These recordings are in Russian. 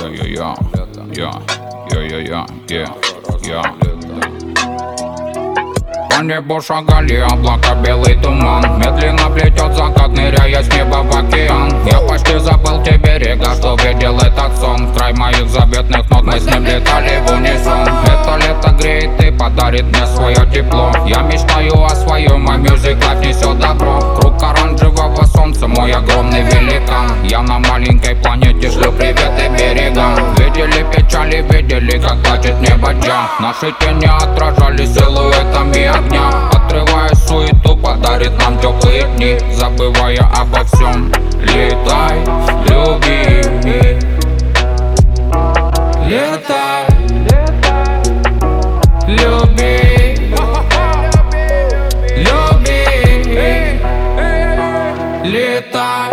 По небу шагали облака, белый туман. Медленно плетет закат, ныряя с неба в океан. Я почти забыл те берега, что видел этот сон. В край моих заветных нот мы с ним летали в унисон. Это лето греет и подарит мне свое тепло. Я мечтаю о своем, а Music Life несет добро. Круг оранжевого солнца, мой огромный великан. Я на маленькой планете шлю приветы берегам. Видели печали, видели, как плачет небо Джа. Наши тени отражали силуэтами огня. Отрывая суету, подарит нам теплые дни. Забывая обо всем, летай, любимый. Летай, люби, люби. Летай,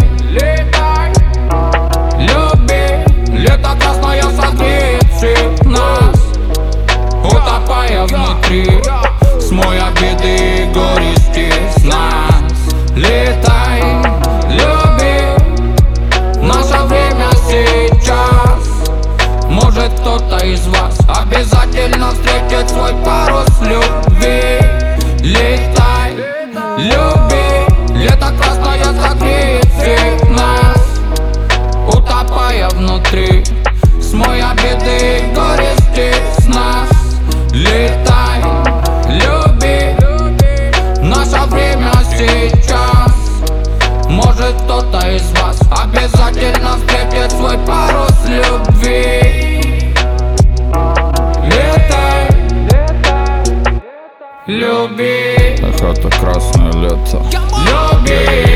люби. Лето красное согреет всех нас, утопая внутри. Смой обиды и горести с нас. Летай, люби. Наше время сейчас. Может кто-то из вас обязательно встретит свой парус любви. Летай, люби. Лето красное согреет всех нас, утопая внутри. Смой обиды и горести с нас. Летай, люби. Наше время сейчас. Может кто-то из вас обязательно встретит свой парус любви. Летай, люби. Эх, это красное лето. Люби.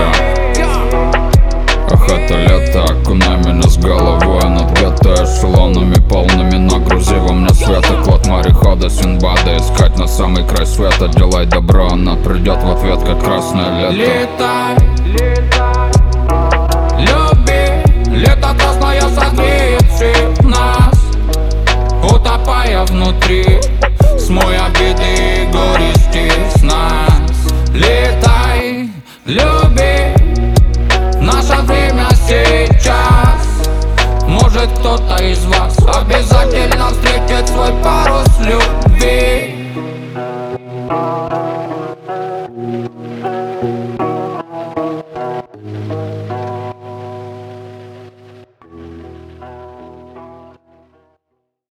Ах, это лето, окунай меня с головой над гетто эшелонами полными. Нагрузи во мне света, клад морехода Синдбада. Искать на самый край света, делай добро, она придет в ответ, как красное лето. Летай, люби. Лето красное согреет всех нас, утопая внутри. Смой обиды